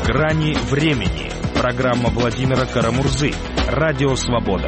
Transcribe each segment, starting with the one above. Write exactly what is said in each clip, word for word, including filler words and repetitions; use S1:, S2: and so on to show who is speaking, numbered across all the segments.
S1: Грани времени. Программа Владимира Карамурзы. Радио Свобода.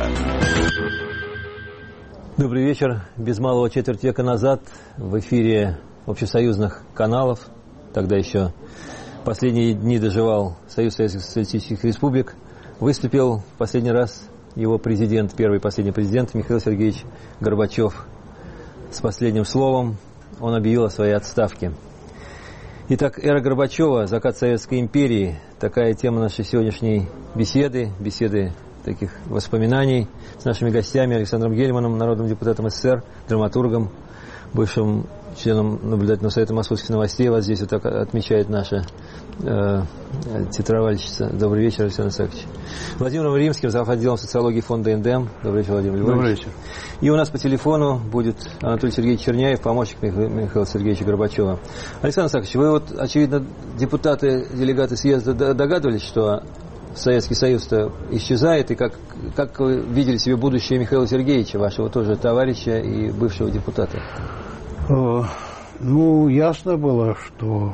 S2: Добрый вечер. Без малого четверть века назад в эфире общесоюзных каналов, тогда еще последние дни доживал Союз Советских Социалистических Республик, выступил в последний раз его президент, первый и последний президент Михаил Сергеевич Горбачев. С последним словом он объявил о своей отставке. Итак, эра Горбачева, закат Советской империи, такая тема нашей сегодняшней беседы, беседы таких воспоминаний с нашими гостями Александром Гельманом, народным депутатом СССР, драматургом, бывшим членом наблюдательного совета московских новостей. Вот здесь вот так отмечает наша э, тетровальщица. Добрый вечер, Александр Исаакович. Владимиром Римским, зав. Отделом социологии фонда НДМ. Добрый вечер, Владимир Львович.
S3: Добрый вечер.
S2: И у нас по телефону будет Анатолий Сергеевич Черняев, помощник Михаила Сергеевича Горбачева. Александр Исаакович, вы вот, очевидно, депутаты, делегаты съезда догадывались, что Советский Союз-то исчезает, и как, как вы видели себе будущее Михаила Сергеевича, вашего тоже товарища и бывшего депутата?
S3: Ну, ясно было, что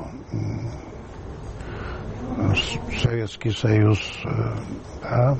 S3: Советский Союз, да,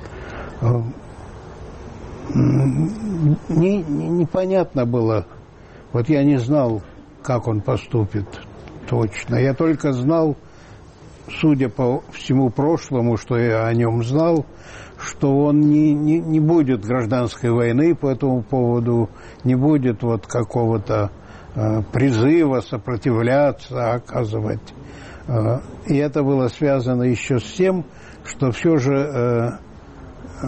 S3: не, не, непонятно было. Вот я не знал, как он поступит точно. Я только знал, судя по всему прошлому, что я о нем знал, что он не, не, не будет гражданской войны по этому поводу, не будет вот какого-то э, призыва сопротивляться, оказывать. Э, и это было связано еще с тем, что все же э, э,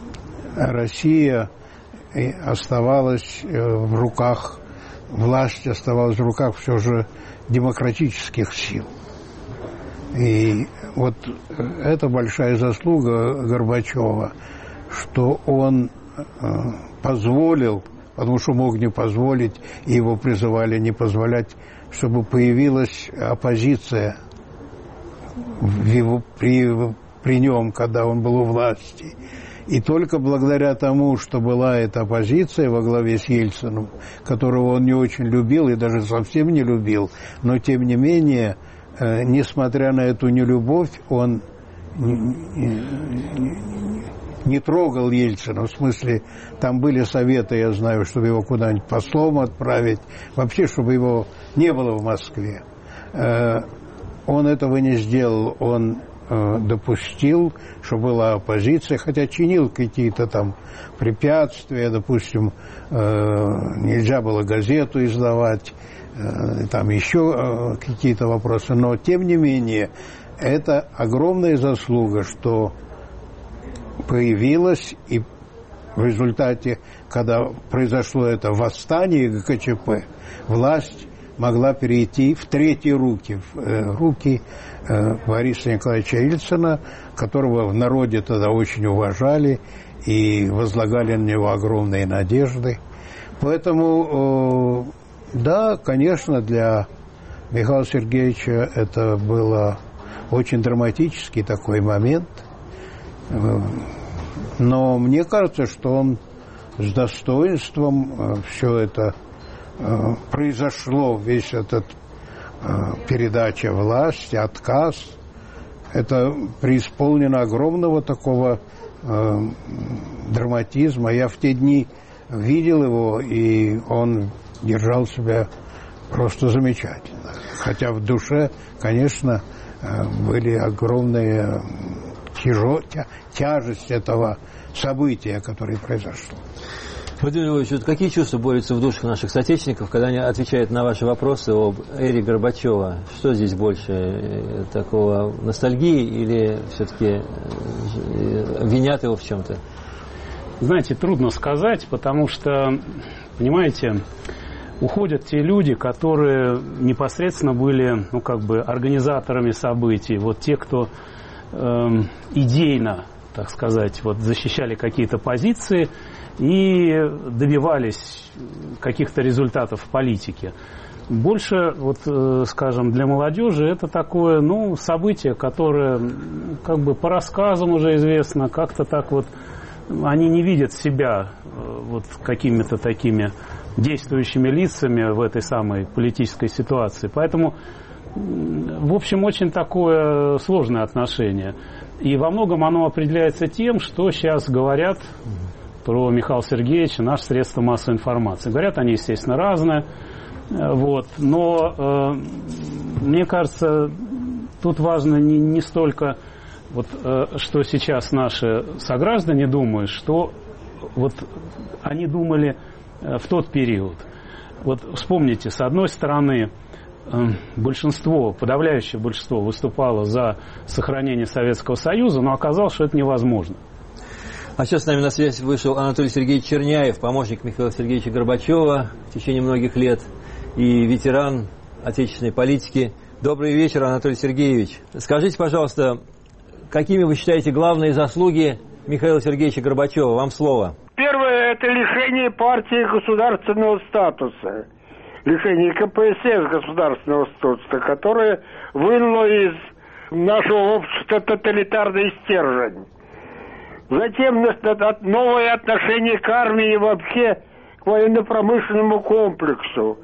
S3: Россия оставалась э, в руках, власть оставалась в руках все же демократических сил. И вот это большая заслуга Горбачева, что он позволил, потому что мог не позволить, и его призывали не позволять, чтобы появилась оппозиция в его, при, при нем, когда он был у власти. И только благодаря тому, что была эта оппозиция во главе с Ельциным, которого он не очень любил и даже совсем не любил, но тем не менее, несмотря на эту нелюбовь, он не, не, не трогал Ельцина. В смысле, там были советы, я знаю, чтобы его куда-нибудь послом отправить, вообще, чтобы его не было в Москве. Он этого не сделал, он допустил, что была оппозиция, хотя чинил какие-то там препятствия, допустим, нельзя было газету издавать, там еще какие-то вопросы, но тем не менее это огромная заслуга, что появилась, и в результате, когда произошло это восстание ГКЧП, власть могла перейти в третьи руки, в руки Бориса Николаевича Ельцина, которого в народе тогда очень уважали и возлагали на него огромные надежды. Поэтому да, конечно, для Михаила Сергеевича это было очень драматический такой момент. Но мне кажется, что он с достоинством все это произошло, весь этот передача власти, отказ. Это преисполнено огромного такого драматизма. Я в те дни видел его, и он держал себя просто замечательно. Хотя в душе, конечно, были огромные тяжо... тяжесть этого события, которое произошло.
S2: Владимир Львович, вот какие чувства борются в душах наших соотечественников, когда они отвечают на ваши вопросы об эре Горбачева? Что здесь больше, такого ностальгии или все-таки винят его в чем-то?
S4: Знаете, трудно сказать, потому что, понимаете, уходят те люди, которые непосредственно были, ну, как бы, организаторами событий. Вот те, кто э, идейно, так сказать, вот, защищали какие-то позиции и добивались каких-то результатов в политике. Больше, вот, э, скажем, для молодежи это такое, ну, событие, которое, как бы, по рассказам уже известно, как-то так вот, они не видят себя э, вот какими-то такими действующими лицами в этой самой политической ситуации. Поэтому в общем, очень такое сложное отношение. И во многом оно определяется тем, что сейчас говорят про Михаила Сергеевича наши средства массовой информации. Говорят они, естественно, разные. Вот. Но э, мне кажется, тут важно не, не столько, вот, э, что сейчас наши сограждане думают, что вот они думали э, в тот период. Вот вспомните, с одной стороны, э, большинство, подавляющее большинство выступало за сохранение Советского Союза, но оказалось, что это невозможно.
S2: А сейчас с нами на связь вышел Анатолий Сергеевич Черняев, помощник Михаила Сергеевича Горбачева в течение многих лет и ветеран отечественной политики. Добрый вечер, Анатолий Сергеевич. Скажите, пожалуйста, какими вы считаете главные заслуги Михаила Сергеевича Горбачева? Вам слово.
S5: Первое – это лишение партии государственного статуса. Лишение ка пэ эс эс государственного статуса, которое вынуло из нашего общества тоталитарный стержень. Затем новое отношение к армии и вообще к военно-промышленному комплексу,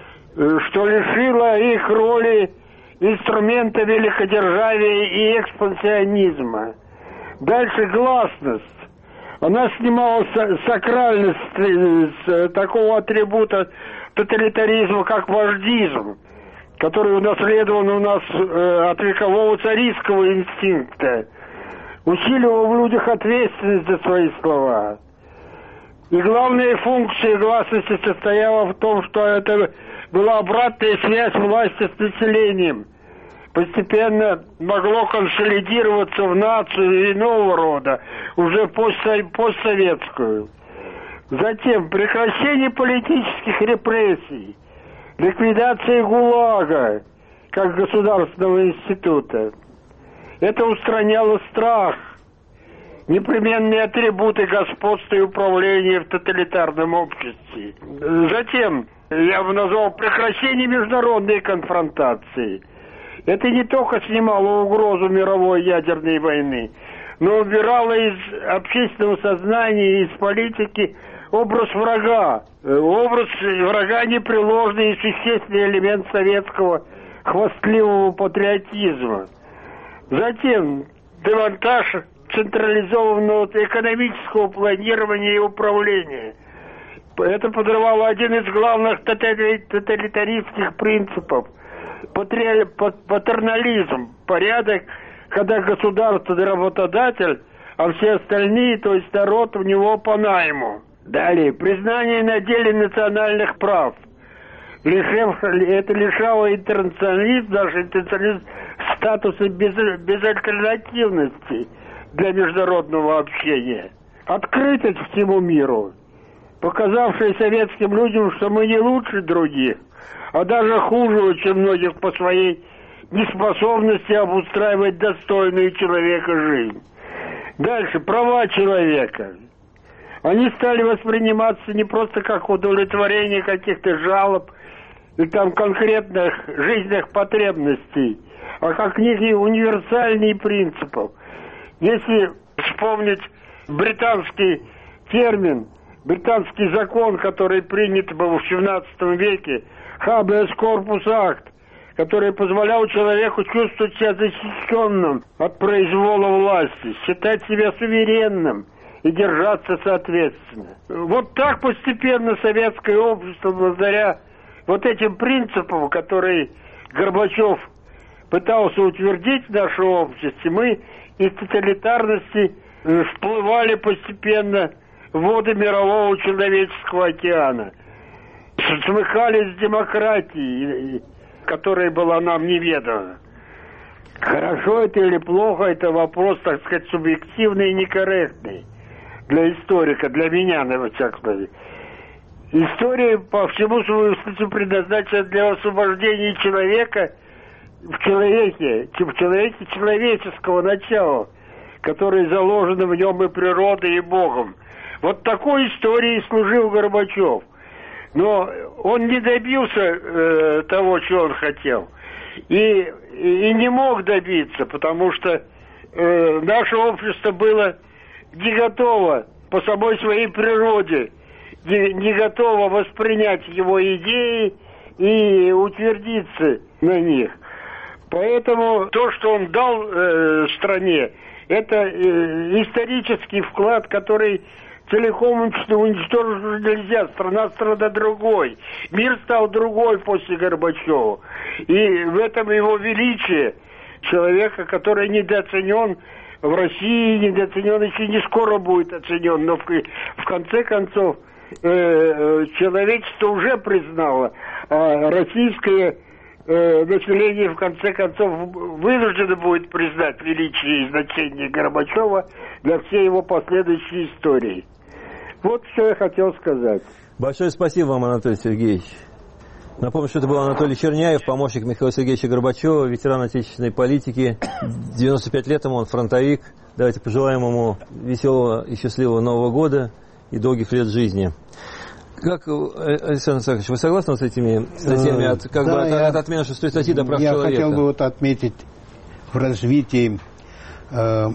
S5: что лишило их роли инструмента великодержавия и экспансионизма. Дальше гласность. Она снимала сакральность с такого атрибута тоталитаризма, как вождизм, который унаследован у нас от векового царистского инстинкта. Усиливал в людях ответственность за свои слова. И главная функция гласности состояла в том, что это была обратная связь власти с населением. Постепенно могло консолидироваться в нацию иного рода, уже постсоветскую. Затем прекращение политических репрессий, ликвидация ГУЛАГа как государственного института. Это устраняло страх, непременные атрибуты господства и управления в тоталитарном обществе. Затем я бы назвал прекращение международной конфронтации. Это не только снимало угрозу мировой ядерной войны, но убирало из общественного сознания и из политики образ врага. Образ врага непреложный и существенный элемент советского хвастливого патриотизма. Затем демонтаж централизованного экономического планирования и управления. Это подрывало один из главных тоталитаристских принципов – патернализм, порядок, когда государство – работодатель, а все остальные, то есть народ, в него по найму. Далее, признание на деле национальных прав. Это лишало интернационализм, наш интернационализм, статуса без, безальтернативности для международного общения. Открытость всему миру, показавшая советским людям, что мы не лучше других, а даже хуже, чем многих по своей неспособности обустраивать достойную человека жизнь. Дальше, права человека. Они стали восприниматься не просто как удовлетворение каких-то жалоб и там конкретных жизненных потребностей, а как некие универсальные принципы. Если вспомнить британский термин, британский закон, который принят был в семнадцатом веке, Habeas Corpus Act, который позволял человеку чувствовать себя защищенным от произвола власти, считать себя суверенным и держаться соответственно. Вот так постепенно советское общество, благодаря вот этим принципам, которые Горбачев пытался утвердить в нашем обществе, мы из тоталитарности всплывали постепенно в воды мирового человеческого океана. Смыкались с демократией, которая была нам неведома. Хорошо это или плохо, это вопрос, так сказать, субъективный и некорректный для историка, для меня, на всяком случае. История по всему своему смыслу предназначена для освобождения человека в человеке, в человеке человеческого начала, которое заложено в нем и природой, и Богом. Вот такой историей служил Горбачев. Но он не добился э, того, чего он хотел. И, и не мог добиться, потому что э, наше общество было не готово по самой своей природе, не, не готово воспринять его идеи и утвердиться на них. Поэтому то, что он дал э, стране, это э, исторический вклад, который целиком уничтожить нельзя. Страна стала другой. Мир стал другой после Горбачева. И в этом его величие человека, который недооценен в России, недооценен еще не скоро будет оценен. Но в, в конце концов э, человечество уже признало, а российское э, население в конце концов вынуждено будет признать величие и значение Горбачева для всей его последующей истории. Вот что я хотел сказать.
S2: Большое спасибо вам, Анатолий Сергеевич. Напомню, что это был Анатолий Черняев, помощник Михаила Сергеевича Горбачева, ветеран отечественной политики. девяносто пять лет ему, он фронтовик. Давайте пожелаем ему веселого и счастливого Нового года и долгих лет жизни. Как, Александр Александрович, вы согласны с этими статьями от, как да, бы, от, я, от отмены шестой статьи до прав
S3: я
S2: человека?
S3: Я хотел бы вот отметить в развитии э,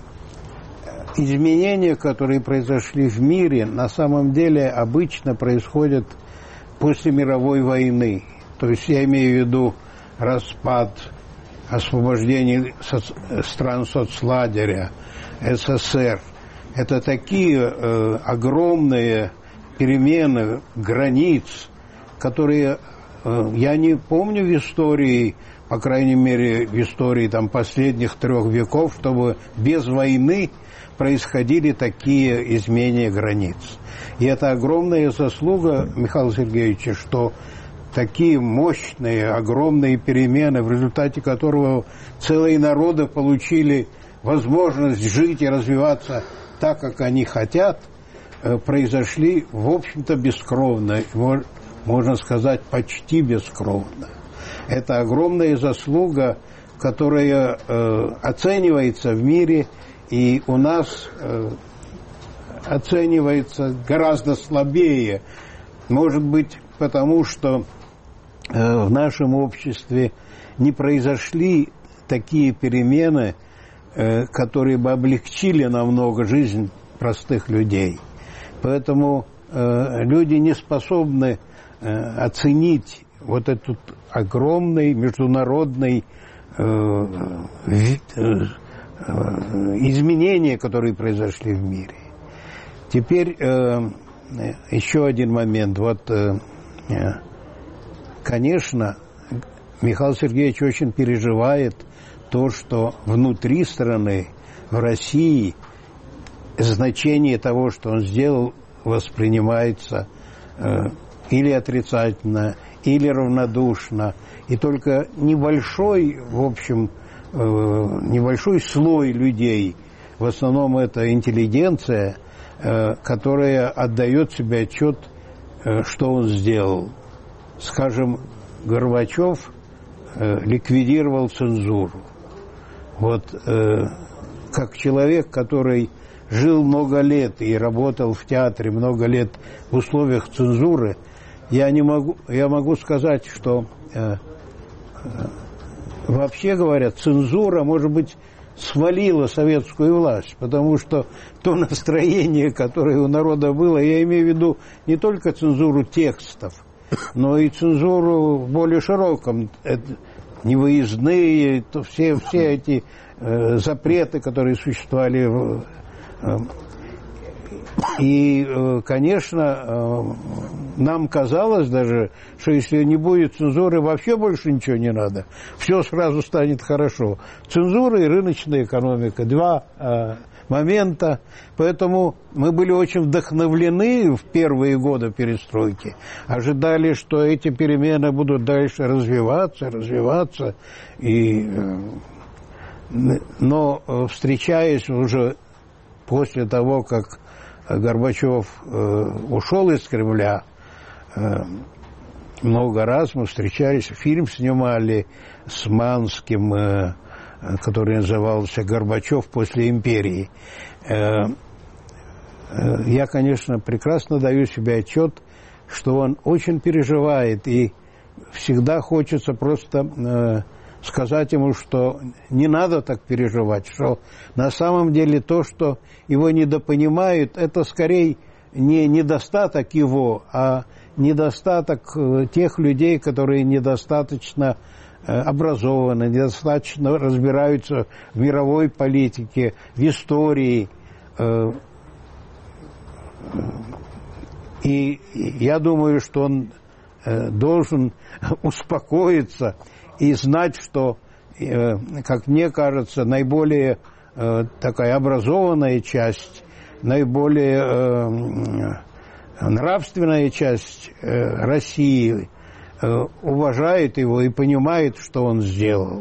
S3: изменения, которые произошли в мире, на самом деле обычно происходят после мировой войны. То есть я имею в виду распад, освобождение соц... стран соцлагеря, СССР. Это такие э, огромные перемены границ, которые э, я не помню в истории, по крайней мере в истории там, последних трех веков, чтобы без войны происходили такие изменения границ. И это огромная заслуга Михаила Сергеевича, что такие мощные, огромные перемены, в результате которого целые народы получили возможность жить и развиваться так, как они хотят, произошли, в общем-то, бескровно, можно сказать, почти бескровно. Это огромная заслуга, которая э, оценивается в мире, и у нас э, оценивается гораздо слабее. Может быть, потому что э, в нашем обществе не произошли такие перемены, э, которые бы облегчили намного жизнь простых людей. Поэтому э, люди не способны э, оценить вот этот огромный международный э, вид, э, изменения, которые произошли в мире. Теперь э, еще один момент. Вот, э, конечно, Михаил Сергеевич очень переживает то, что внутри страны, в России, значение того, что он сделал, воспринимается э, или отрицательно, или равнодушно. И только небольшой, в общем, э, небольшой слой людей, в основном это интеллигенция, э, которая отдает себе отчет, э, что он сделал. Скажем, Горбачев э, ликвидировал цензуру. Вот э, как человек, который жил много лет и работал в театре много лет в условиях цензуры, я не могу, я могу сказать, что э, э, вообще говоря, цензура, может быть, свалила советскую власть, потому что то настроение, которое у народа было, я имею в виду не только цензуру текстов, но и цензуру в более широком, это невыездные, то все, все эти э, запреты, которые существовали в И, конечно, нам казалось даже, что если не будет цензуры, вообще больше ничего не надо. Все сразу станет хорошо. Цензура и рыночная экономика – два момента. Поэтому мы были очень вдохновлены в первые годы перестройки. Ожидали, что эти перемены будут дальше развиваться, развиваться. И, но, встречаясь уже после того, как Горбачев э, ушел из Кремля, э, много раз мы встречались, фильм снимали с Манским, э, который назывался «Горбачев после империи». Э, э, я, конечно, прекрасно даю себе отчет, что он очень переживает, и всегда хочется просто э, сказать ему, что не надо так переживать, что на самом деле то, что его недопонимают, это скорее не недостаток его, а недостаток тех людей, которые недостаточно образованы, недостаточно разбираются в мировой политике, в истории. И я думаю, что он должен успокоиться и знать, что, как мне кажется, наиболее такая образованная часть, наиболее нравственная часть России уважает его и понимает, что он сделал.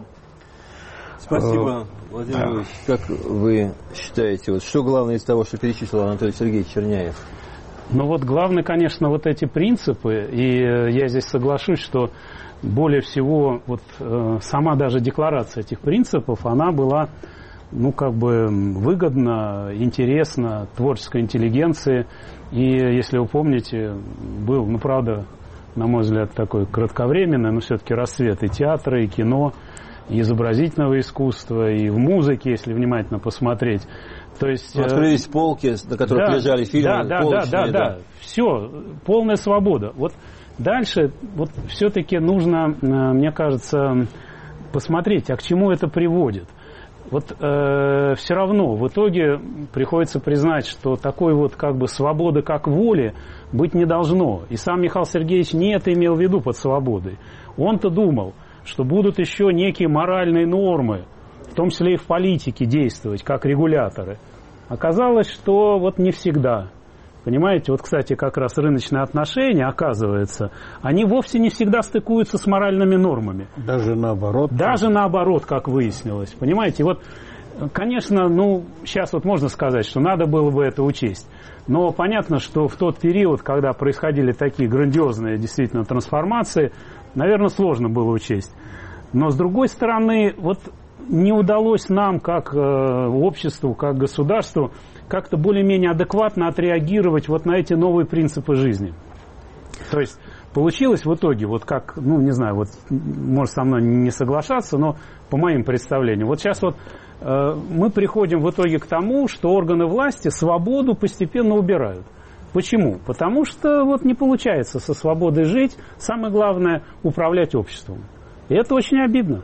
S2: Спасибо, Владимир Ильич. Как вы считаете, вот что главное из того, что перечислил Анатолий Сергеевич Черняев?
S4: Ну вот главное, конечно, вот эти принципы, и я здесь соглашусь, что более всего вот э, сама даже декларация этих принципов, она была, ну, как бы выгодна, интересна творческой интеллигенции. И, если вы помните, был, ну, правда, на мой взгляд, такой кратковременный, но все-таки расцвет и театра, и кино, и изобразительного искусства, и в музыке, если внимательно посмотреть. То есть,
S2: ну, открылись полки, на которых
S4: да, да,
S2: лежали фильмы.
S4: Да, да, да, да, да. Все, полная свобода. Вот дальше, вот все-таки нужно, мне кажется, посмотреть, а к чему это приводит. Вот э, все равно в итоге приходится признать, что такой вот как бы свободы как воли быть не должно. И сам Михаил Сергеевич не это имел в виду под свободой. Он-то думал, что будут еще некие моральные нормы, в том числе и в политике, действовать как регуляторы. Оказалось, что вот не всегда. Понимаете, вот, кстати, как раз рыночные отношения, оказывается, они вовсе не всегда стыкуются с моральными нормами.
S3: Даже наоборот.
S4: Даже наоборот, как выяснилось. Понимаете, вот, конечно, ну, сейчас вот можно сказать, что надо было бы это учесть. Но понятно, что в тот период, когда происходили такие грандиозные действительно трансформации, наверное, сложно было учесть. Но, с другой стороны, вот не удалось нам, как э, обществу, как государству, как-то более-менее адекватно отреагировать вот на эти новые принципы жизни. То есть получилось в итоге, вот как, ну, не знаю, вот, может со мной не соглашаться, но по моим представлениям, вот сейчас вот э, мы приходим в итоге к тому, что органы власти свободу постепенно убирают. Почему? Потому что вот не получается со свободой жить, самое главное – управлять обществом. И это очень обидно.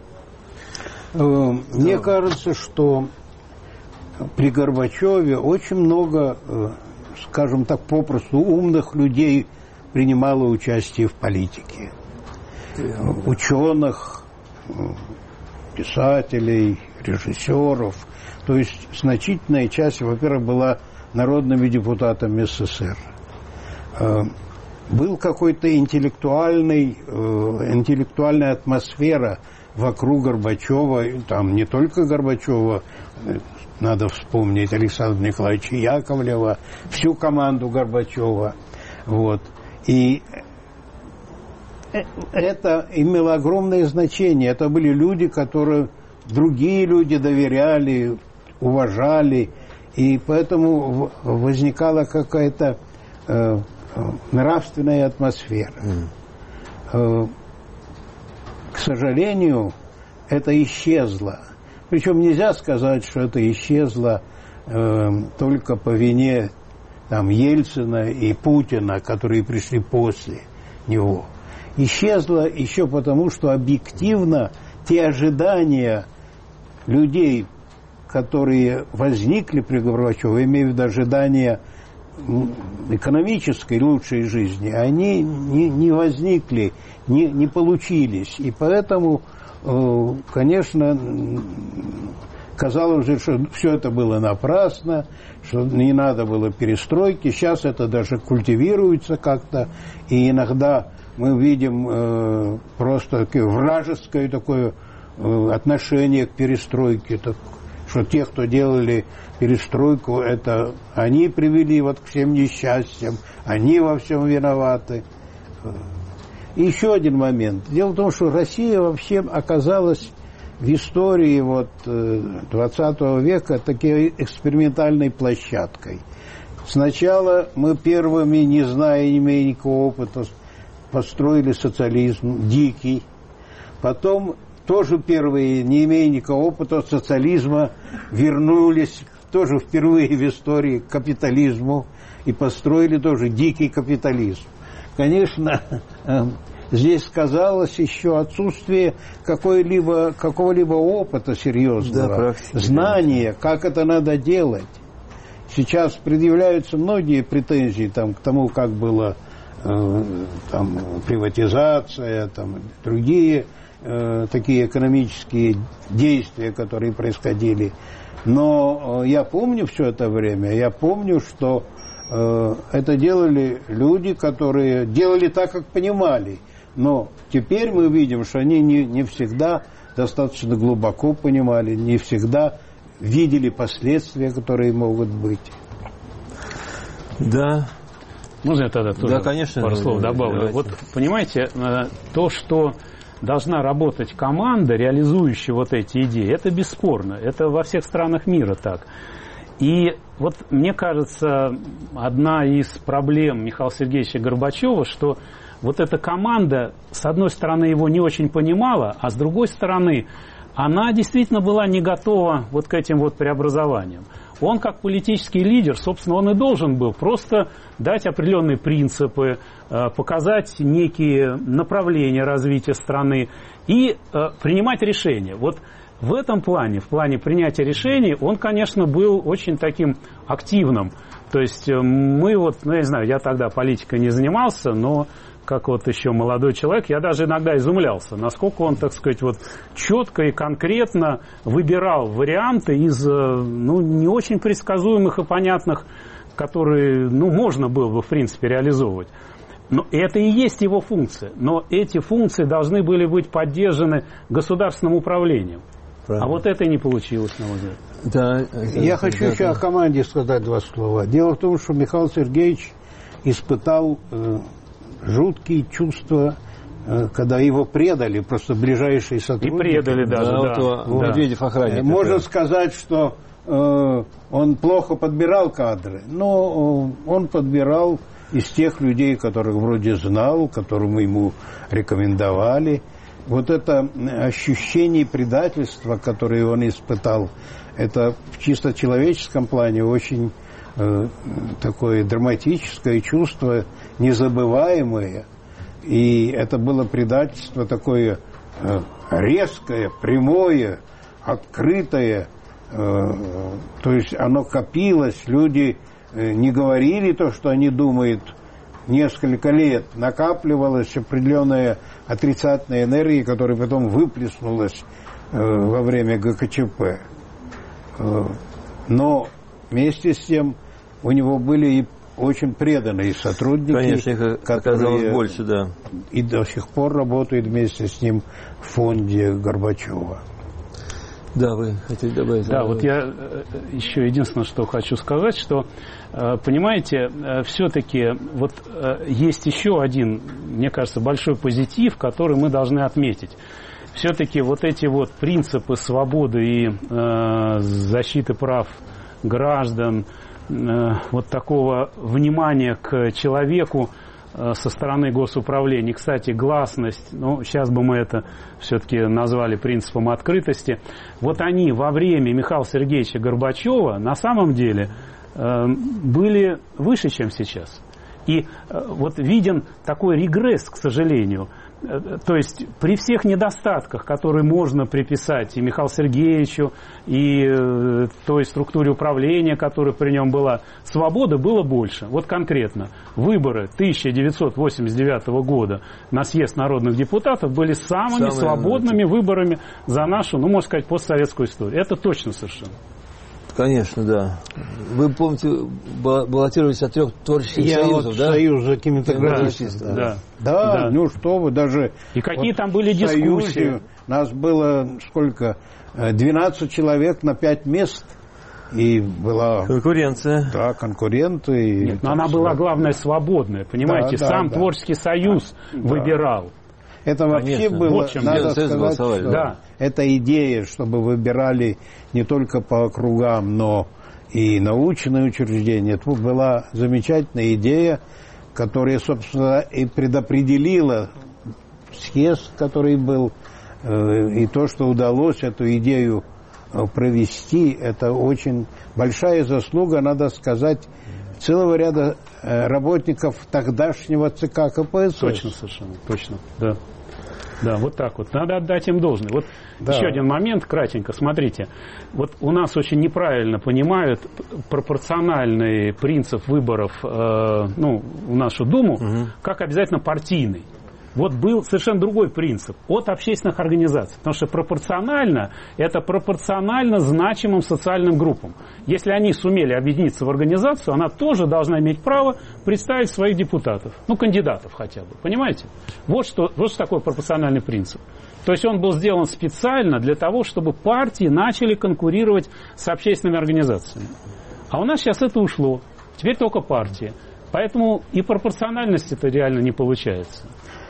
S3: Мне кажется, что при Горбачеве очень много, скажем так, попросту умных людей принимало участие в политике. Ученых, писателей, режиссеров. То есть значительная часть, во-первых, была народными депутатами СССР. Был какой-то интеллектуальный, интеллектуальная атмосфера вокруг Горбачева, там не только Горбачева, надо вспомнить Александра Николаевича Яковлева, всю команду Горбачева. Вот. И это имело огромное значение. Это были люди, которые другие люди доверяли, уважали, и поэтому возникала какая-то э, нравственная атмосфера. Mm. Э, к сожалению, это исчезло. Причем нельзя сказать, что это исчезло э, только по вине там, Ельцина и Путина, которые пришли после него. Исчезло еще потому, что объективно те ожидания людей, которые возникли при Горбачеве, имею в виду ожидания экономической лучшей жизни, они не, не возникли, не, не получились. И поэтому, конечно, казалось, что все это было напрасно, что не надо было перестройки. Сейчас это даже культивируется как-то, и иногда мы видим э, просто такое вражеское такое э, отношение к перестройке, так, что те, кто делали перестройку, это они привели вот к всем несчастьям, они во всем виноваты. И еще один момент. Дело в том, что Россия вообще оказалась в истории вот двадцатого века такой экспериментальной площадкой. Сначала мы первыми, не зная, не имея никакого опыта, построили социализм дикий. Потом тоже первые, не имея никакого опыта социализма, вернулись тоже впервые в истории к капитализму и построили тоже дикий капитализм. Конечно, здесь сказалось еще отсутствие какой-либо, какого-либо опыта серьезного, да, знания, как это надо делать. Сейчас предъявляются многие претензии там, к тому, как была э, там, приватизация, там, другие э, такие экономические действия, которые происходили. Но э, я помню все это время, я помню, что э, это делали люди, которые делали так, как понимали. Но теперь мы видим, что они не, не всегда достаточно глубоко понимали, не всегда видели последствия, которые могут быть.
S2: Да.
S4: Можно я тогда тоже
S2: да, конечно,
S4: пару слов добавлю?
S2: Давайте.
S4: Вот, понимаете, то, что должна работать команда, реализующая вот эти идеи, это бесспорно. Это во всех странах мира так. И вот мне кажется, одна из проблем Михаила Сергеевича Горбачева, что вот эта команда, с одной стороны, его не очень понимала, а с другой стороны, она действительно была не готова вот к этим вот преобразованиям. Он, как политический лидер, собственно, он и должен был просто дать определенные принципы, показать некие направления развития страны и принимать решения. Вот в этом плане, в плане принятия решений, он, конечно, был очень таким активным. То есть мы вот, ну, я не знаю, я тогда политикой не занимался, но как вот еще молодой человек, я даже иногда изумлялся, насколько он, так сказать, вот четко и конкретно выбирал варианты из, ну, не очень предсказуемых и понятных, которые, ну, можно было бы, в принципе, реализовывать. Но это и есть его функция. Но эти функции должны были быть поддержаны государственным управлением. Правильно. А вот это и не получилось, на мой взгляд.
S3: Да, я хочу да, еще да. о команде сказать два слова. Дело в том, что Михаил Сергеевич испытал э, жуткие чувства, э, когда его предали, просто ближайшие сотрудники.
S4: И предали даже, да.
S2: да,
S4: да.
S2: Вот, да. Медведев охранник.
S3: Можно такой. сказать, что э, он плохо подбирал кадры, но э, он подбирал из тех людей, которых вроде знал, которым ему рекомендовали. Вот это ощущение предательства, которое он испытал, это в чисто человеческом плане очень э, такое драматическое чувство, незабываемое. И это было предательство такое э, резкое, прямое, открытое. Э, то есть оно копилось, люди э, не говорили то, что они думают. Несколько лет накапливалась определенная отрицательная энергия, которая потом выплеснулась э, во время ГКЧП. Э, но вместе с тем у него были и очень преданные сотрудники,
S2: конечно, их
S3: которые
S2: больше, да.
S3: и до сих пор работают вместе с ним в фонде Горбачева.
S2: Да, вы хотели добавить?
S4: Да, вот я еще единственное, что хочу сказать, что, понимаете, все-таки вот есть еще один, мне кажется, большой позитив, который мы должны отметить. Все-таки вот эти вот принципы свободы и э, защиты прав граждан, э, вот такого внимания к человеку со стороны госуправления. Кстати, гласность, ну, сейчас бы мы это все-таки назвали принципом открытости. Вот они во время Михаила Сергеевича Горбачева на самом деле э, были выше, чем сейчас. И э, вот виден такой регресс, к сожалению. Э, то есть при всех недостатках, которые можно приписать и Михаилу Сергеевичу, и э, той структуре управления, которая при нем была, свободы было больше. Вот конкретно. Выборы тысяча девятьсот восемьдесят девятого года на съезд народных депутатов были самыми Самые свободными выборами за нашу, ну, можно сказать, постсоветскую историю. Это точно совершенно.
S2: Конечно, да. Вы помните, баллотировались от трех творческих
S3: Я
S2: союзов,
S3: вот
S2: да?
S3: Союза кинематографистов.
S4: Да.
S3: Да. Да, да, ну что вы, даже...
S4: И какие
S3: вот
S4: там были дискуссии?
S3: Нас было сколько? двенадцать человек на пять мест. И была...
S2: Конкуренция.
S3: Да, конкуренты. И
S4: Нет, но она была, главное, свободная. Понимаете,
S3: да, да,
S4: сам
S3: да.
S4: творческий союз да. выбирал.
S3: Это вообще
S2: Конечно.
S3: было,
S4: Вот чем
S3: надо сказать, что
S4: да.
S3: эта идея, чтобы выбирали не только по округам, но и научные учреждения, это была замечательная идея, которая, собственно, и предопределила съезд, который был, и то, что удалось эту идею провести, это очень большая заслуга, надо сказать, целого ряда работников тогдашнего ЦК КПСС.
S4: Точно, совершенно, точно, да. Да, вот так вот. Надо отдать им должное. Вот да. Еще один момент, кратенько, смотрите. Вот у нас очень неправильно понимают пропорциональный принцип выборов э, ну, в нашу Думу, угу. как обязательно партийный. Вот был совершенно другой принцип от общественных организаций. Потому что пропорционально – это пропорционально значимым социальным группам. Если они сумели объединиться в организацию, она тоже должна иметь право представить своих депутатов. Ну, кандидатов хотя бы. Понимаете? Вот что, вот что такое пропорциональный принцип. То есть он был сделан специально для того, чтобы партии начали конкурировать с общественными организациями. А у нас сейчас это ушло. Теперь только партии. Поэтому и пропорциональности-то реально не получается.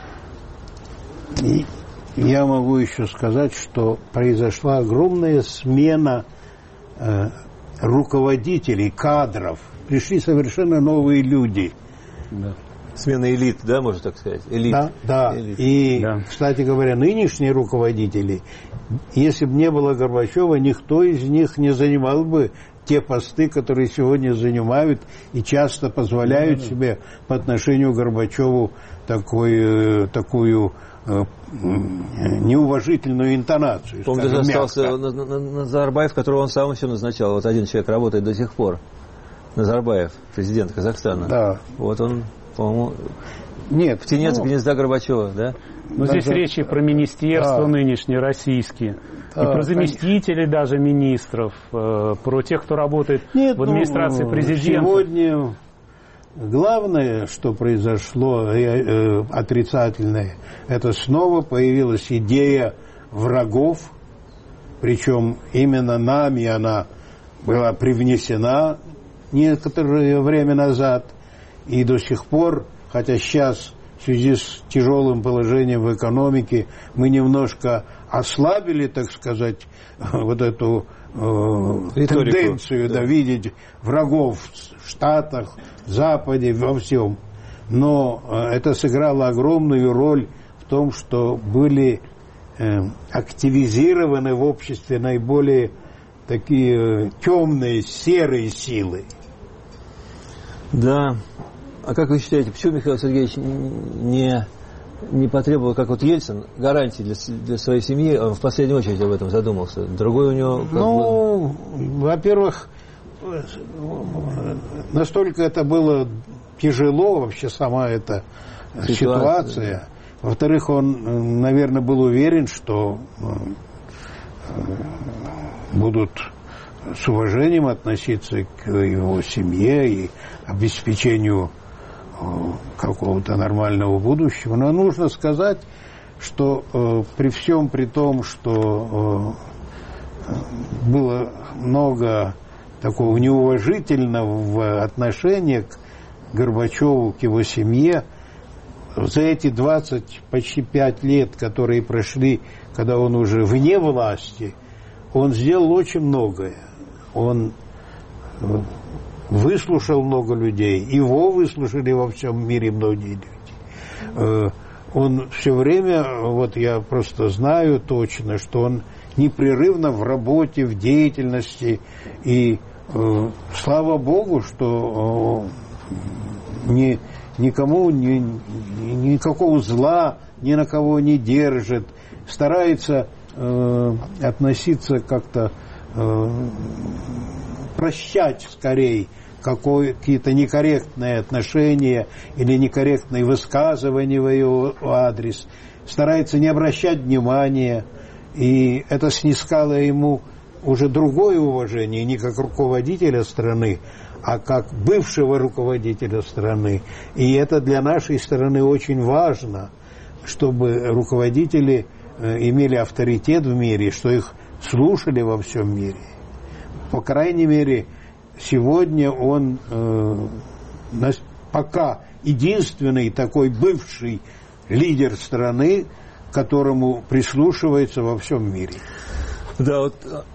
S3: И я могу еще сказать, что произошла огромная смена э, руководителей, кадров. Пришли совершенно новые люди.
S2: Да. Смена элит, да, можно так сказать? Элит.
S3: Да, да.
S2: Элит.
S3: И,
S4: да.
S3: кстати говоря, нынешние руководители, если бы не было Горбачева, никто из них не занимал бы те посты, которые сегодня занимают и часто позволяют да, да. себе по отношению к Горбачеву такой, такую неуважительную интонацию.
S2: Помню, даже остался Назарбаев, которого он сам еще назначал. Вот один человек работает до сих пор. Назарбаев, президент Казахстана.
S3: Да.
S2: Вот он, по-моему,
S3: нет,
S2: птенец
S3: ну,
S2: гнезда Горбачева, да?
S4: Но даже... здесь речь и про министерства да. нынешние, российские, да, и про заместителей конечно. Даже министров, э, про тех, кто работает нет, в администрации ну, президента.
S3: Сегодня главное, что произошло э, отрицательное, это снова появилась идея врагов, причем именно нами она была привнесена некоторое время назад, и до сих пор, хотя сейчас в связи с тяжелым положением в экономике мы немножко ослабили, так сказать, вот эту э, тенденцию да. Да, видеть врагов в Штатах, в Западе, во всем. Но э, это сыграло огромную роль в том, что были э, активизированы в обществе наиболее такие э, темные, серые силы.
S2: Да. А как вы считаете, почему Михаил Сергеевич не, не потребовал, как вот Ельцин, гарантии для, для своей семьи? Он в последнюю очередь об этом задумался. Другой у него...
S3: Ну, бы... во-первых, настолько это было тяжело, вообще сама эта ситуация. ситуация. Во-вторых, он, наверное, был уверен, что будут с уважением относиться к его семье и обеспечению какого-то нормального будущего. Но нужно сказать, что э, при всем при том, что э, было много такого неуважительного отношения к Горбачеву, к его семье, за эти двадцать, почти пять лет, которые прошли, когда он уже вне власти, он сделал очень многое. Он выслушал много людей, его выслушали во всем мире многие люди. Он все время, вот я просто знаю точно, что он непрерывно в работе, в деятельности, и слава Богу, что ни, никому ни, никакого зла ни на кого не держит, старается относиться как-то, прощать скорее какие-то некорректные отношения или некорректные высказывания в его адрес, старается не обращать внимания, и это снискало ему уже другое уважение, не как руководителя страны, а как бывшего руководителя страны. И это для нашей страны очень важно, чтобы руководители имели авторитет в мире, что их слушали во всем мире. По крайней мере, сегодня он э, пока единственный такой бывший лидер страны, которому прислушивается во всем мире.
S2: Да, вот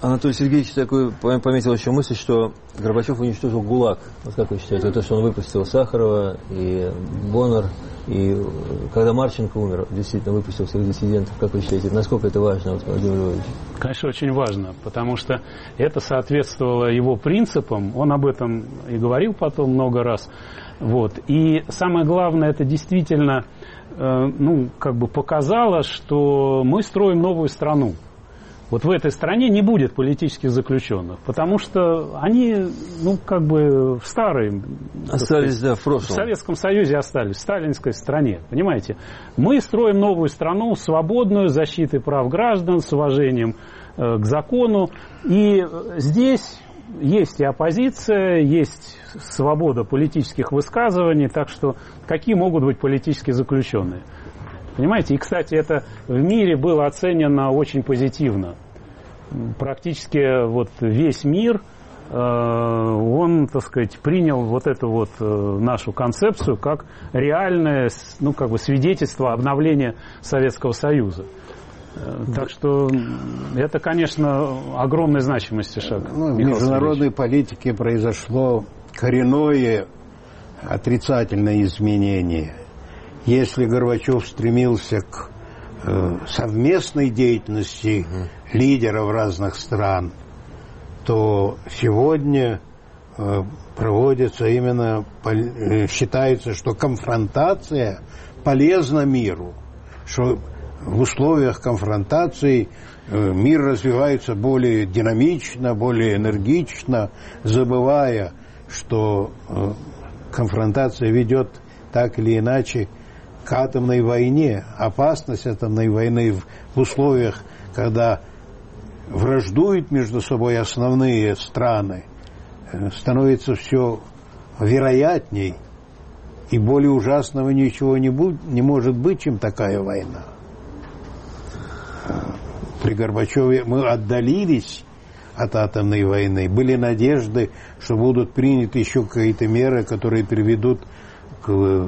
S2: Анатолий Сергеевич такой пометил еще мысль, что Горбачев уничтожил ГУЛАГ. Вот как вы считаете, вот то, что он выпустил Сахарова и Боннер, и когда Марченко умер, действительно выпустил всех диссидентов, как вы считаете, насколько это важно, вот, Владимир Львович?
S4: Конечно, очень важно, потому что это соответствовало его принципам, он об этом и говорил потом много раз. Вот. И самое главное, это действительно э, ну, как бы показало, что мы строим новую страну. Вот в этой стране не будет политических заключенных, потому что они, ну, как бы в старой...
S2: Остались,
S4: сказать,
S2: да, в прошлом.
S4: В Советском Союзе остались, в сталинской стране, понимаете? Мы строим новую страну, свободную, с защитой прав граждан, с уважением э, к закону. И здесь есть и оппозиция, есть свобода политических высказываний, так что какие могут быть политические заключенные? Понимаете? И, кстати, это в мире было оценено очень позитивно. Практически вот весь мир, э, он, так сказать, принял вот эту вот э, нашу концепцию как реальное, ну, как бы свидетельство обновления Советского Союза. Э, так что это, конечно, огромной значимости шаг.
S3: Ну, в международной политике произошло коренное отрицательное изменение. Если Горбачев стремился к э, совместной деятельности угу. лидеров разных стран, то сегодня э, проводится именно, э, считается, что конфронтация полезна миру, что в условиях конфронтации э, мир развивается более динамично, более энергично, забывая, что э, конфронтация ведет так или иначе к атомной войне. Опасность атомной войны в, в условиях, когда враждуют между собой основные страны, становится все вероятней, и более ужасного ничего не, будь, не может быть, чем такая война. При Горбачеве мы отдалились от атомной войны. Были надежды, что будут приняты еще какие-то меры, которые приведут к,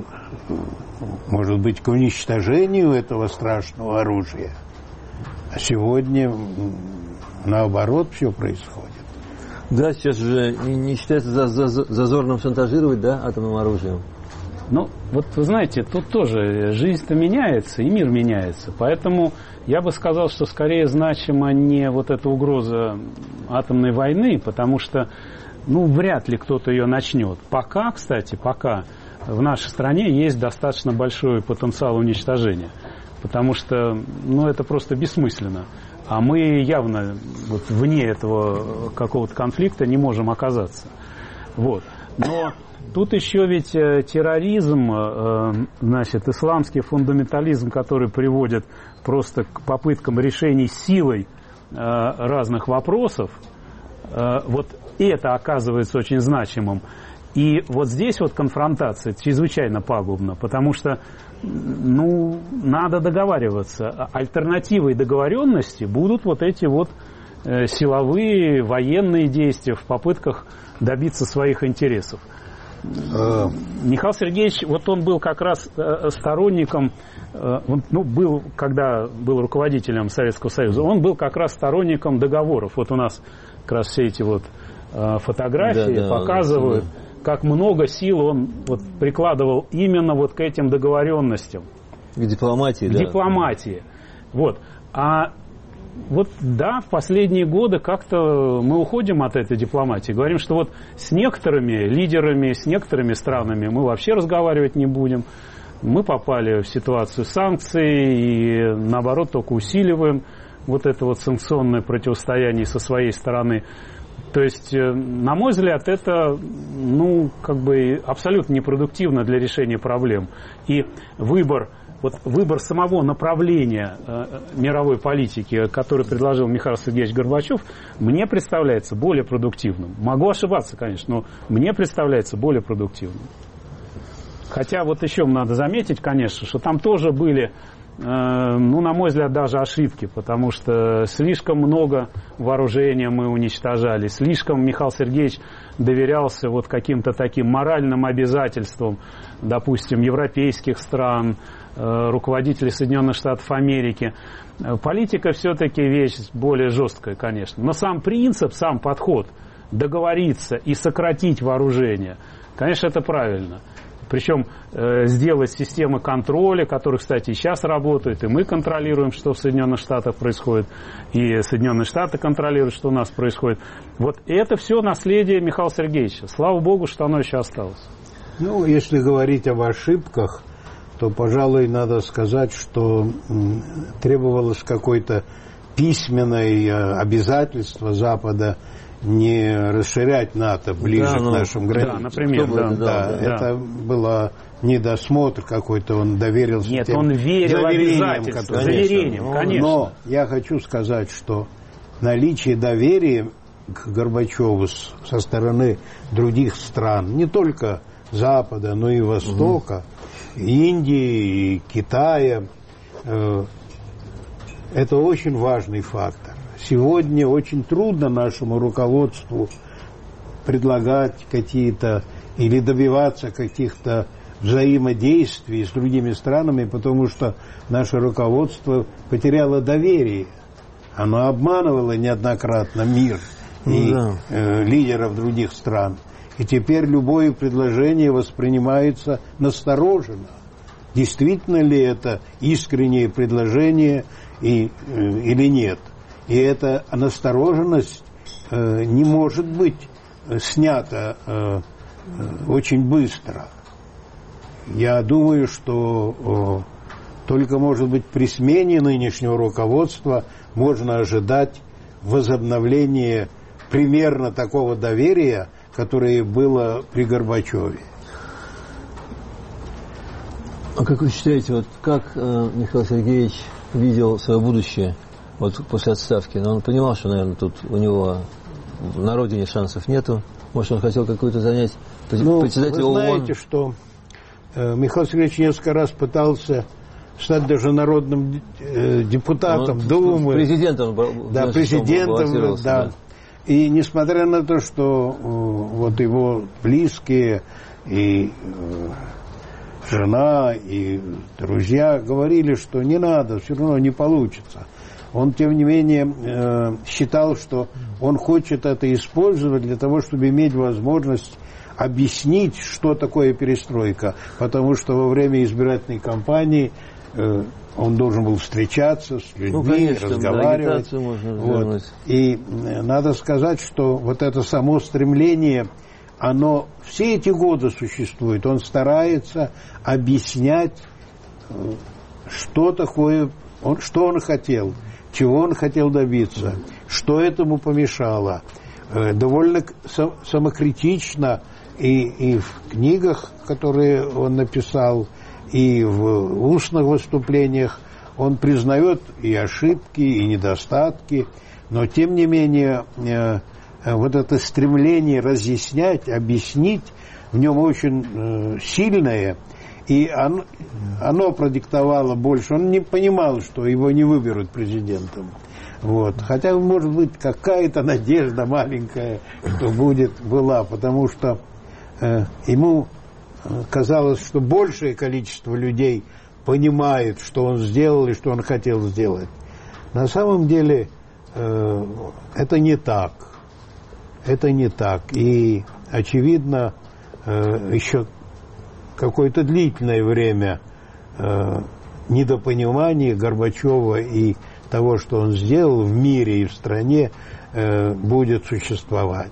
S3: может быть, к уничтожению этого страшного оружия. А сегодня, наоборот, все происходит.
S2: Да, сейчас уже не считается зазорным шантажировать, да, атомным оружием?
S4: Ну, вот вы знаете, тут тоже жизнь-то меняется, и мир меняется. Поэтому я бы сказал, что скорее значима не вот эта угроза атомной войны, потому что, ну, вряд ли кто-то ее начнет. Пока, кстати, пока в нашей стране есть достаточно большой потенциал уничтожения. Потому что, ну, это просто бессмысленно. А мы явно вот вне этого какого-то конфликта не можем оказаться. Вот. Но тут еще ведь терроризм, значит, исламский фундаментализм, который приводит просто к попыткам решений силой разных вопросов, вот это оказывается очень значимым. И вот здесь вот конфронтация чрезвычайно пагубна, потому что, ну, надо договариваться. Альтернативой договоренности будут вот эти вот силовые, военные действия в попытках добиться своих интересов. А... Михаил Сергеевич, вот он был как раз сторонником, ну, был, когда был руководителем Советского Союза, он был как раз сторонником договоров. Вот у нас как раз все эти вот фотографии да, показывают, да, как много сил он вот прикладывал именно вот к этим договоренностям.
S2: К дипломатии,
S4: к
S2: да. К
S4: дипломатии. Вот. А вот, да, в последние годы как-то мы уходим от этой дипломатии. Говорим, что вот с некоторыми лидерами, с некоторыми странами мы вообще разговаривать не будем. Мы попали в ситуацию санкций и, наоборот, только усиливаем вот это вот санкционное противостояние со своей стороны. То есть, на мой взгляд, это, ну, как бы абсолютно непродуктивно для решения проблем. И выбор, вот выбор самого направления э, мировой политики, который предложил Михаил Сергеевич Горбачев, мне представляется более продуктивным. Могу ошибаться, конечно, но мне представляется более продуктивным. Хотя вот еще надо заметить, конечно, что там тоже были ну, на мой взгляд, даже ошибки, потому что слишком много вооружения мы уничтожали, слишком Михаил Сергеевич доверялся вот каким-то таким моральным обязательствам, допустим, европейских стран, руководителей Соединенных Штатов Америки. Политика все-таки вещь более жесткая, конечно. Но сам принцип, сам подход договориться и сократить вооружение, конечно, это правильно. Причем э, сделать системы контроля, которые, кстати, и сейчас работают, и мы контролируем, что в Соединенных Штатах происходит, и Соединенные Штаты контролируют, что у нас происходит. Вот это все наследие Михаила Сергеевича. Слава Богу, что оно еще осталось.
S3: Ну, если говорить об ошибках, то, пожалуй, надо сказать, что требовалось какое-то письменное обязательство Запада не расширять НАТО ближе
S2: да, ну,
S3: к нашим границам.
S4: Да, например, да,
S3: да,
S4: да,
S3: да,
S4: да.
S3: это было недосмотр какой-то, он доверился
S4: Нет,
S3: тем
S4: он верил
S3: заверениям,
S4: обязательствам,
S3: которые...
S4: заверениям, конечно.
S3: Но я хочу сказать, что наличие доверия к Горбачеву со стороны других стран, не только Запада, но и Востока, угу. Индии, Китая, э, это очень важный фактор. Сегодня очень трудно нашему руководству предлагать какие-то или добиваться каких-то взаимодействий с другими странами, потому что наше руководство потеряло доверие. Оно обманывало неоднократно мир и да. э, лидеров других стран. И теперь любое предложение воспринимается настороженно. Действительно ли это искреннее предложение и, э, или нет? И эта настороженность э, не может быть снята э, э, очень быстро. Я думаю, что э, только, может быть, при смене нынешнего руководства можно ожидать возобновления примерно такого доверия, которое было при Горбачеве.
S2: А как вы считаете, вот как э, Михаил Сергеевич видел свое будущее вот после отставки? Но он понимал, что, наверное, тут у него на родине шансов нету. Может, он хотел какую-то занять
S3: ну,
S2: председателя ООН?
S3: Вы знаете, что э, Михаил Сергеевич несколько раз пытался стать даже народным э, депутатом
S2: он,
S3: Думы.
S2: Президентом.
S3: Да, президентом, да. да. И несмотря на то, что э, вот его близкие и э, жена, и друзья говорили, что не надо, все равно не получится. Он, тем не менее, э, считал, что он хочет это использовать для того, чтобы иметь возможность объяснить, что такое перестройка. Потому что во время избирательной кампании э, он должен был встречаться с людьми, ну, конечно, разговаривать.
S2: Да, можно
S3: вот. И э, надо сказать, что вот это само стремление, оно все эти годы существует. Он старается объяснять, э, что такое, он, что он хотел, чего он хотел добиться, что этому помешало. Э, довольно сам, самокритично и, и в книгах, которые он написал, и в устных выступлениях он признает и ошибки, и недостатки, но тем не менее э, вот это стремление разъяснять, объяснить в нем очень э, сильное, и оно, оно продиктовало больше. Он не понимал, что его не выберут президентом. Вот. Хотя, может быть, какая-то надежда маленькая, что будет, была, потому что э, ему казалось, что большее количество людей понимает, что он сделал и что он хотел сделать. На самом деле э, это не так. Это не так. И, очевидно, э, еще какое-то длительное время э, недопонимания Горбачева и того, что он сделал в мире и в стране, э, будет существовать.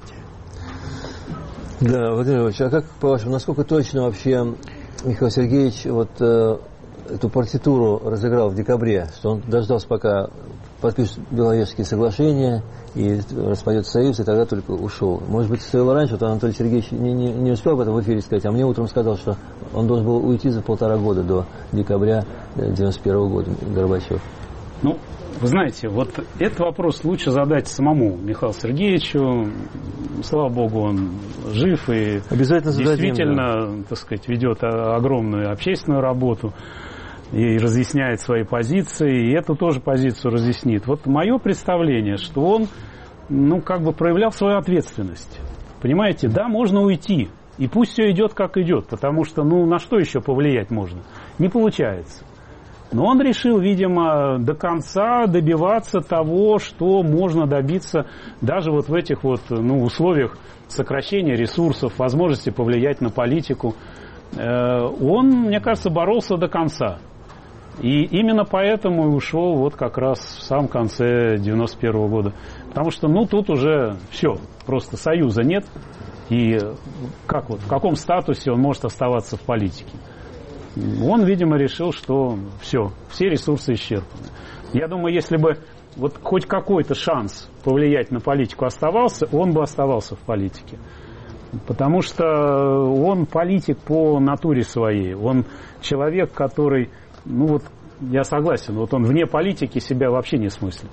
S2: Да, Владимир Ильич, а как, по-вашему, насколько точно вообще Михаил Сергеевич вот э, эту партитуру разыграл в декабре, что он дождался, пока подпишут Беловежские соглашения и распадется Союз, и тогда только ушел? Может быть, стоило раньше, вот Анатолий Сергеевич не, не, не успел об этом в эфире сказать, а мне утром сказал, что он должен был уйти за полтора года до декабря девяносто первого года, Горбачев.
S4: Ну, вы знаете, вот этот вопрос лучше задать самому Михаилу Сергеевичу. Слава Богу, он жив и
S2: обязательно зададим,
S4: действительно,
S2: да.
S4: так сказать, ведет огромную общественную работу. и разъясняет свои позиции, и эту тоже позицию разъяснит. Вот мое представление, что он, ну, как бы проявлял свою ответственность. Понимаете, да, можно уйти, и пусть все идет, как идет, потому что, ну, на что еще повлиять можно? Не получается. Но он решил, видимо, до конца добиваться того, что можно добиться даже вот в этих вот, ну, условиях сокращения ресурсов, возможности повлиять на политику. Он, мне кажется, боролся до конца. И именно поэтому и ушел вот как раз в самом конце девяносто первого года. Потому что, ну, тут уже все, просто союза нет. И как вот, в каком статусе он может оставаться в политике? Он, видимо, решил, что все, все ресурсы исчерпаны. Я думаю, если бы вот хоть какой-то шанс повлиять на политику оставался, он бы оставался в политике. Потому что он политик по натуре своей. Он человек, который, ну вот, я согласен, вот он вне политики себя вообще не смыслит.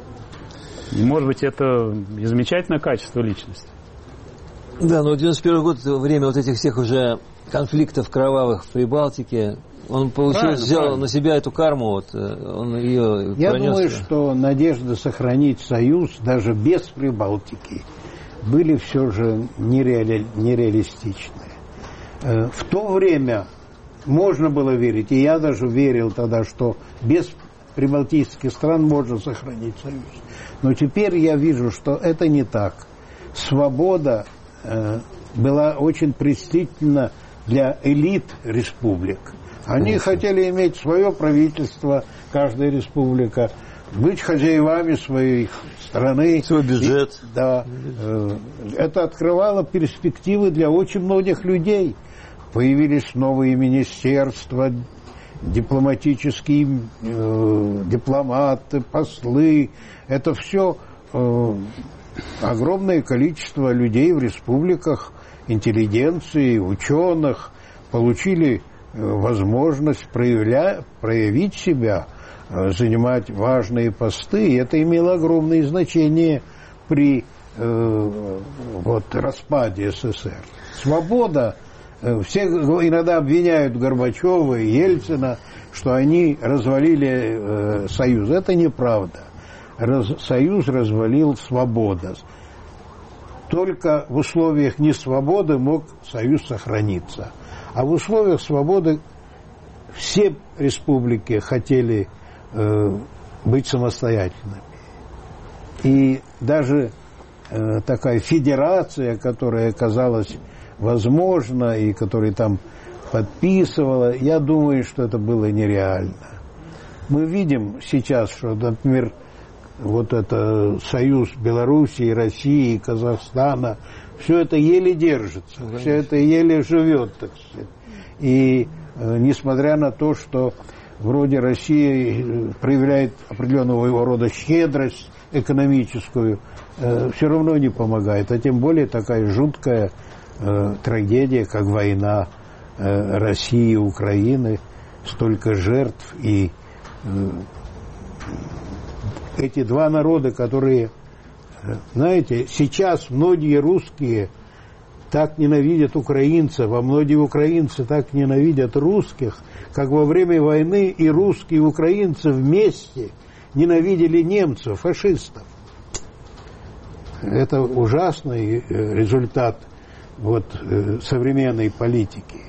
S4: И, может быть, это и замечательное качество личности.
S2: Да, но девяносто первый год, время вот этих всех уже конфликтов кровавых в Прибалтике, он, получилось, взял правильно. на себя эту карму, вот, он ее
S3: Я
S2: пронес.
S3: думаю, что надежда сохранить союз даже без Прибалтики были все же нереали... нереалистичные. В то время можно было верить, и я даже верил тогда, что без прибалтийских стран можно сохранить союз. Но теперь я вижу, что это не так. Свобода э, была очень престижна для элит республик. Они Конечно. хотели иметь свое правительство, каждая республика, быть хозяевами своей страны.
S2: Свой бюджет.
S3: И, да. Э, это открывало перспективы для очень многих людей. Появились новые министерства, дипломатические э, дипломаты, послы. Это все э, огромное количество людей в республиках, интеллигенции, ученых получили э, возможность проявля, проявить себя, э, занимать важные посты. И это имело огромное значение при э, вот, распаде СССР. Свобода. Все иногда обвиняют Горбачева и Ельцина, что они развалили э, Союз. Это неправда. Раз, Союз развалил свобода. Только в условиях несвободы мог Союз сохраниться. А в условиях свободы все республики хотели э, быть самостоятельными. И даже э, такая федерация, которая оказалась возможно, и который там подписывала, я думаю, что это было нереально. Мы видим сейчас, что, например, вот это союз Белоруссии, России, Казахстана, все это еле держится, Конечно. все это еле живет, так сказать. И э, несмотря на то, что вроде Россия проявляет определенного рода щедрость экономическую, э, все равно не помогает, а тем более такая жуткая трагедия, как война э, России и Украины, столько жертв, и э, эти два народа, которые, э, знаете, сейчас многие русские так ненавидят украинцев, а многие украинцы так ненавидят русских, как во время войны и русские и украинцы вместе ненавидели немцев, фашистов. Это ужасный результат вот э, современной политики.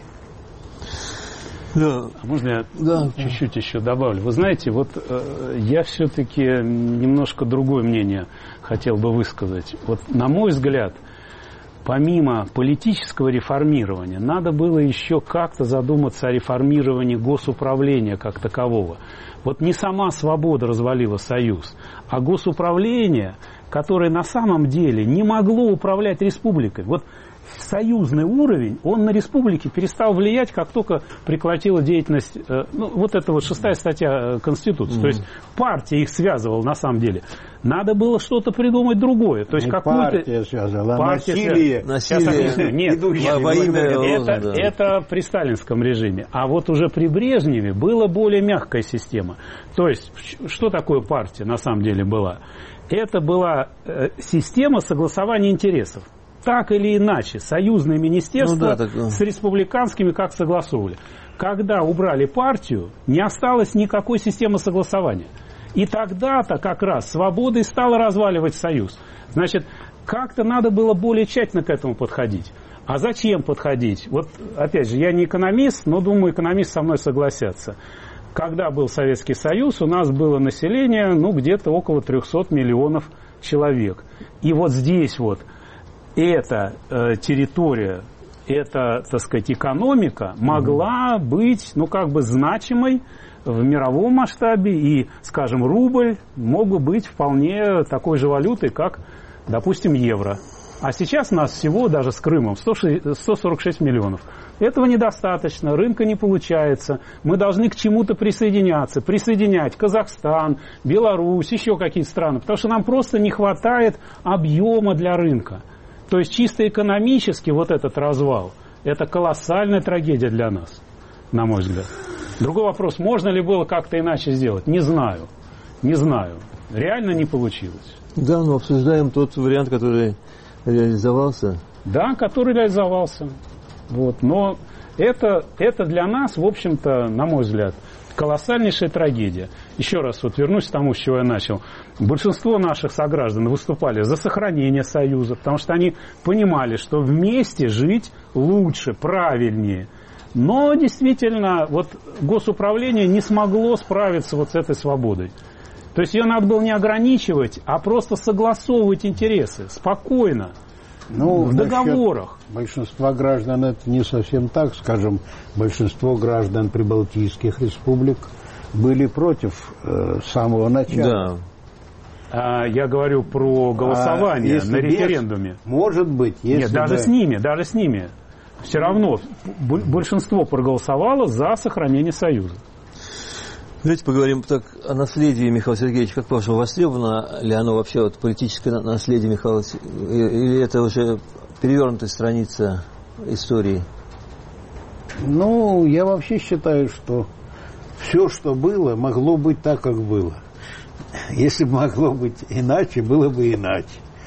S4: Да. А можно я да. чуть-чуть еще добавлю? Вы знаете, вот э, я все-таки немножко другое мнение хотел бы высказать. Вот на мой взгляд, помимо политического реформирования, надо было еще как-то задуматься о реформировании госуправления как такового. Вот не сама свобода развалила Союз, а госуправление, которое на самом деле не могло управлять республикой. Вот союзный уровень, он на республике перестал влиять, как только прекратила деятельность, э, ну, вот это вот шестая статья Конституции. Mm-hmm. То есть партия их связывала на самом деле. Надо было что-то придумать другое. То есть
S3: не
S4: какую-то...
S3: партия связывала,
S4: партия
S3: насилие.
S4: насилие. Нет,
S2: во имя
S4: это, да. это при сталинском режиме. А вот уже при Брежневе была более мягкая система. То есть, что такое партия на самом деле была? Это была э, система согласования интересов. так или иначе союзные министерства
S2: ну, да, так...
S4: с республиканскими как согласовывали. Когда убрали партию, не осталось никакой системы согласования. И тогда-то как раз свобода и стала разваливать союз. Значит, как-то надо было более тщательно к этому подходить. А зачем подходить? Вот, опять же, я не экономист, но, думаю, экономисты со мной согласятся. Когда был Советский Союз, у нас было население, ну, где-то около трехсот миллионов человек. И вот здесь вот эта э, территория, эта, так сказать, экономика могла быть, ну, как бы значимой в мировом масштабе, и, скажем, рубль мог бы быть вполне такой же валютой, как, допустим, евро. А сейчас нас всего, даже с Крымом, сто сорок шесть миллионов. Этого недостаточно, рынка не получается. Мы должны к чему-то присоединяться, присоединять Казахстан, Беларусь, еще какие-то страны, потому что нам просто не хватает объема для рынка. То есть чисто экономически вот этот развал, это колоссальная трагедия для нас, на мой взгляд. Другой вопрос, можно ли было как-то иначе сделать? Не знаю. Не знаю. Реально не получилось.
S2: Да, но обсуждаем тот вариант, который реализовался.
S4: Да, который реализовался. Вот. Но это, это для нас, в общем-то, на мой взгляд, колоссальнейшая трагедия. Еще раз вот вернусь к тому, с чего я начал. Большинство наших сограждан выступали за сохранение Союза, потому что они понимали, что вместе жить лучше, правильнее. Но действительно, вот госуправление не смогло справиться вот с этой свободой. То есть ее надо было не ограничивать, а просто согласовывать интересы спокойно, ну, в договорах.
S3: Большинство граждан это не совсем так, скажем, большинство граждан прибалтийских республик были против э, с самого начала.
S4: Да. А, я говорю про голосование а на референдуме.
S3: Без, может быть, если
S4: Нет, даже
S3: бы...
S4: с ними, даже с ними. Все равно большинство проголосовало за сохранение Союза.
S2: Давайте поговорим так о наследии Михаила Сергеевича. Как по-вашему, востребовано ли оно вообще, вот, политическое наследие Михаила Сергеевича, или это уже перевернутая страница истории?
S3: Ну, я вообще считаю, что все, что было, могло быть так, как было. Если бы могло быть иначе, было бы иначе.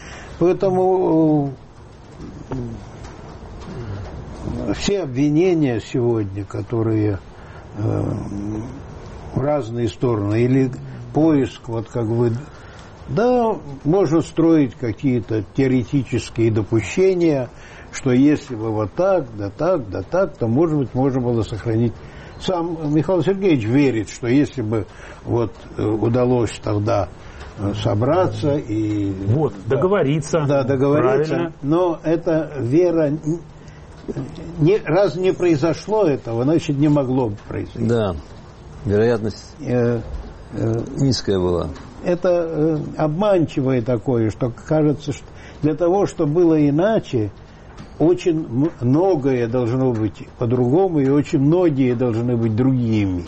S3: Поэтому все обвинения сегодня, которые э, в разные стороны, или поиск, вот как вы... Да, можно строить какие-то теоретические допущения, что если бы вот так, да так, да так, то, может быть, можно было сохранить. Сам Михаил Сергеевич верит, что если бы вот удалось тогда собраться и...
S4: Вот, да, договориться.
S3: Да, договориться.
S4: Правильно.
S3: Но эта вера... Не, раз не произошло этого, значит, не могло бы произойти.
S2: Да, вероятность э, э, низкая была.
S3: Это э, обманчивое такое, что кажется, что для того, чтобы было иначе, очень многое должно быть по-другому, и очень многие должны быть другими.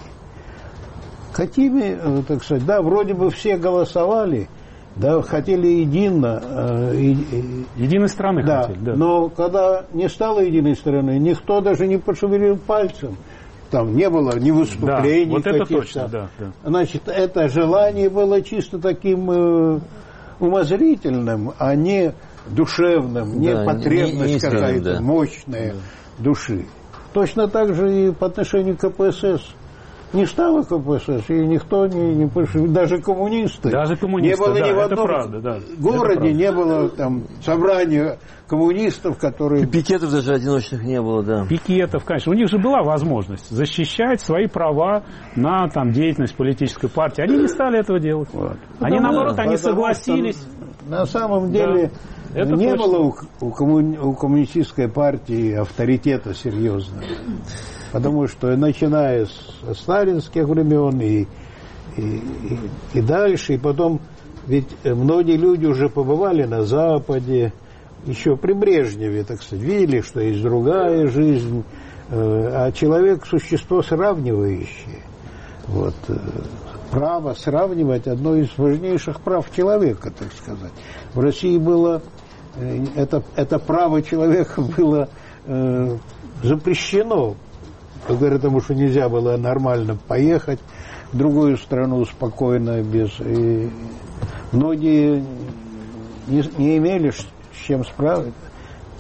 S3: Какими, э, так сказать, да, вроде бы все голосовали, да, хотели едино. Э, э,
S4: Единой страны
S3: да,
S4: хотели, да.
S3: Но когда не стало единой страны, никто даже не пошевелил пальцем. Там не было ни выступлений,
S4: да, вот это
S3: каких-то.
S4: Точно, да, да.
S3: Значит, это желание было чисто таким э, умозрительным, а не душевным, не
S2: да,
S3: потребность
S2: не, не
S3: какая-то
S2: да.
S3: мощная
S4: да.
S3: души. Точно так же и по отношению к КПСС. Не стало КПСС, и никто не, не пошевелил, даже коммунисты.
S4: Даже коммунисты,
S3: не было
S4: да,
S3: ни в
S4: это
S3: одном
S4: правда, да,
S3: городе, не было там собрания коммунистов, которые...
S2: И пикетов даже одиночных не было, да.
S4: Пикетов, конечно. У них же была возможность защищать свои права на там, деятельность политической партии. Они не стали этого делать. Вот. Они,
S3: Потому,
S4: наоборот, они
S3: потому
S4: согласились.
S3: На самом деле да, не точно. было у, у, коммуни, у коммунистической партии авторитета серьезного. Потому что, начиная с сталинских времен и, и, и, и дальше, и потом, ведь многие люди уже побывали на Западе, еще при Брежневе, так сказать, видели, что есть другая жизнь, а человек – существо сравнивающее. Вот. Право сравнивать – одно из важнейших прав человека, так сказать. В России было, это, это право человека было э, запрещено. Благодаря тому, что нельзя было нормально поехать в другую страну спокойно, без... И многие не, не имели с чем справиться.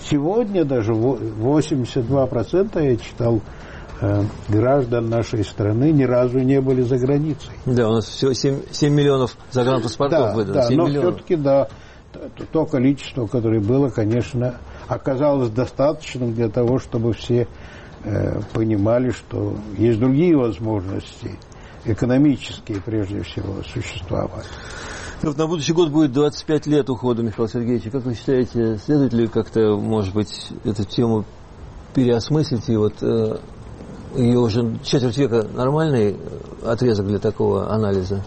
S3: сегодня даже восемьдесят два процента, я читал, граждан нашей страны ни разу не были за границей.
S2: Да, у нас всего семь, семь миллионов загранпаспортов
S3: да,
S2: выдано.
S3: Да, но
S2: миллионов.
S3: все-таки, да, то количество, которое было, конечно, оказалось достаточным для того, чтобы все э, понимали, что есть другие возможности, экономические прежде всего, существовать.
S2: Вот на будущий год будет двадцать пять лет ухода Михаила Сергеевича. Как вы считаете, следует ли как-то, может быть, эту тему переосмыслить? И вот э, ее уже четверть века нормальный отрезок для такого анализа?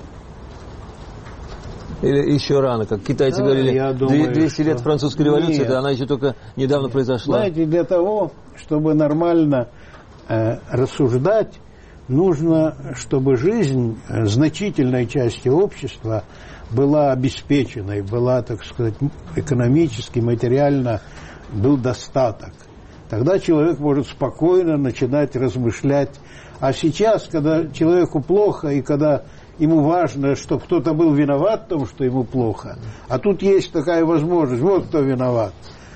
S2: Или еще рано, как китайцы да, говорили, думаю, двести лет французской революции, да, она еще только недавно Нет. произошла.
S3: Знаете, для того, чтобы нормально э, рассуждать, нужно, чтобы жизнь значительной части общества была обеспеченной, была, так сказать, экономически, материально, был достаток. Тогда человек может спокойно начинать размышлять. А сейчас, когда человеку плохо, и когда ему важно, чтобы кто-то был виноват в том, что ему плохо, а тут есть такая возможность, вот кто виноват.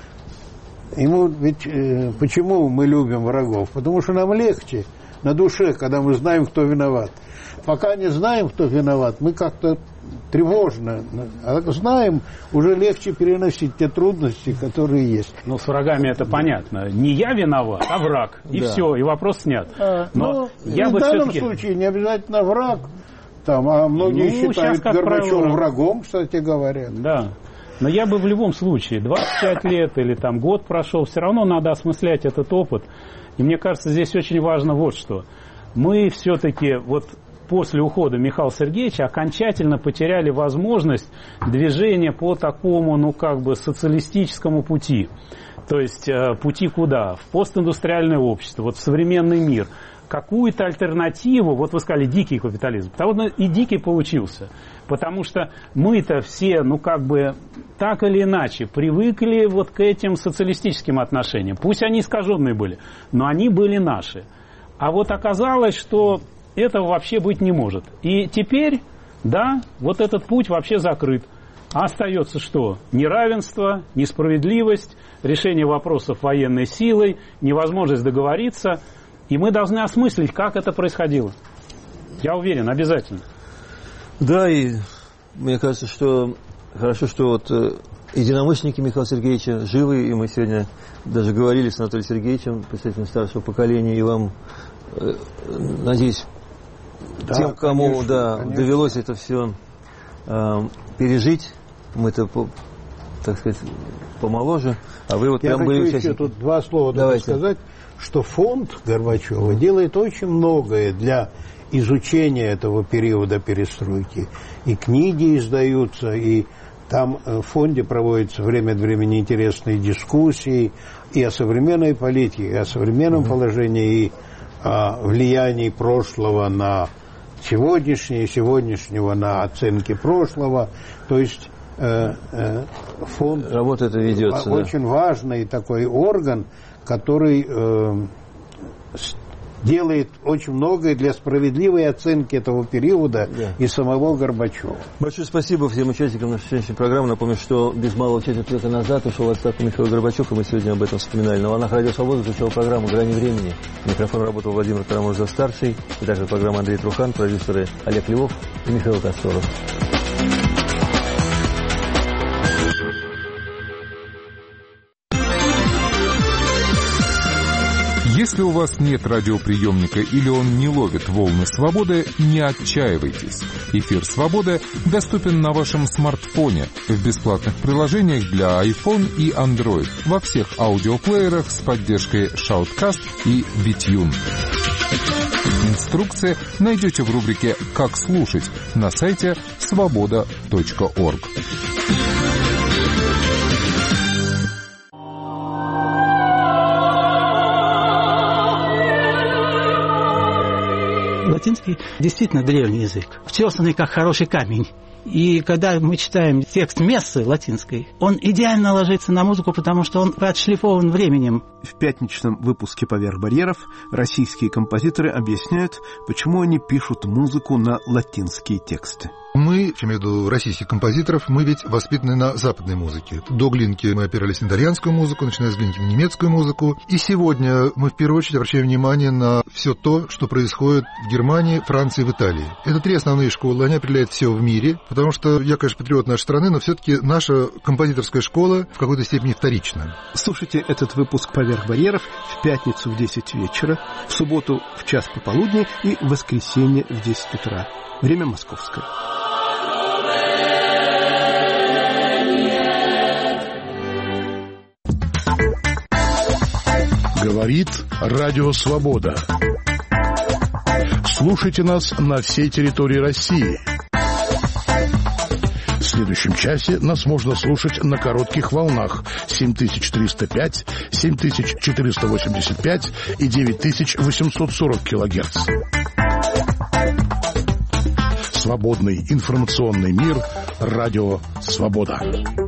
S3: Ему ведь э, почему мы любим врагов? Потому что нам легче на душе, когда мы знаем, кто виноват. Пока не знаем, кто виноват, мы как-то тревожно. А знаем, уже легче переносить те трудности, которые есть.
S4: Ну, с врагами это понятно. Не я виноват, а враг. И да. все, и вопрос снят. А,
S3: Но я бы в данном все-таки... случае не обязательно враг. Там, а многие ну, считают Горбачева правило... врагом, кстати говоря.
S4: Да. Но я бы в любом случае, двадцать пять лет или там год прошел, все равно надо осмыслять этот опыт. И мне кажется, здесь очень важно вот что. Мы все-таки вот после ухода Михаила Сергеевича окончательно потеряли возможность движения по такому, ну как бы, социалистическому пути. То есть пути куда? В постиндустриальное общество, вот в современный мир. Какую-то альтернативу, вот вы сказали, дикий капитализм, потому и дикий получился, потому что мы-то все, ну как бы, так или иначе привыкли вот к этим социалистическим отношениям, пусть они искаженные были, но они были наши, а вот оказалось, что этого вообще быть не может, и теперь, да, вот этот путь вообще закрыт, а остается что? Неравенство, несправедливость, решение вопросов военной силой, невозможность договориться. И мы должны осмыслить, как это происходило. Я уверен, обязательно.
S2: Да, и мне кажется, что хорошо, что вот единомышленники Михаила Сергеевича живы, и мы сегодня даже говорили с Анатолием Сергеевичем, представителем старшего поколения, и вам, надеюсь, да, тем, кому конечно, да, конечно. довелось это все э, пережить, мы-то, так сказать, помоложе, а вы вот
S3: Я
S2: прям были участники.
S3: Я хочу тут два слова Давайте. сказать. Что фонд Горбачева делает очень многое для изучения этого периода перестройки. И книги издаются, и там в фонде проводятся время от времени интересные дискуссии и о современной политике, и о современном mm-hmm. положении, и о влиянии прошлого на сегодняшнее, сегодняшнего на оценки прошлого. То есть э, э, фонд
S2: Работа это ведется,
S3: очень да. важный такой орган, который э, делает очень многое для справедливой оценки этого периода да. и самого Горбачева.
S2: Большое спасибо всем участникам нашей сегодняшней программы. Напомню, что без малого четверть века назад ушел в отставку Михаил Горбачев, и мы сегодня об этом вспоминали. На волнах Радио Свобода звучала программа «Грани времени». Микрофон работал Владимир Карамурза-старший, и также программа Андрей Трухан, продюсеры Олег Львов и Михаил Косторов.
S6: Если у вас нет радиоприемника или он не ловит волны свободы, не отчаивайтесь. Эфир «Свобода» доступен на вашем смартфоне в бесплатных приложениях для iPhone и Android во всех аудиоплеерах с поддержкой Shoutcast и BitTune. Инструкции найдете в рубрике «Как слушать» на сайте свобода точка орг.
S7: Латинский действительно древний язык, втесанный как хороший камень. И когда мы читаем текст мессы латинской, он идеально ложится на музыку, потому что он отшлифован временем.
S8: В пятничном выпуске «Поверх барьеров» российские композиторы объясняют, почему они пишут музыку на латинские тексты.
S9: Мы, я имею в виду российских композиторов, мы ведь воспитаны на западной музыке. До Глинки мы опирались на итальянскую музыку, начиная с Глинки на немецкую музыку. И сегодня мы в первую очередь обращаем внимание на все то, что происходит в Германии, Франции, в Италии. Это три основные школы, они определяют все в мире, потому что я, конечно, патриот нашей страны, но все-таки наша композиторская школа в какой-то степени вторична.
S8: Слушайте этот выпуск «Поверх барьеров» в пятницу в десять вечера, в субботу в час пополудни и в воскресенье в десять утра. Время московское.
S10: Говорит Радио Свобода. Слушайте нас на всей территории России. В следующем часе нас можно слушать на коротких волнах семь тысяч триста пять, семь тысяч четыреста восемьдесят пять и девять тысяч восемьсот сорок килогерц. Свободный информационный мир. Радио Свобода.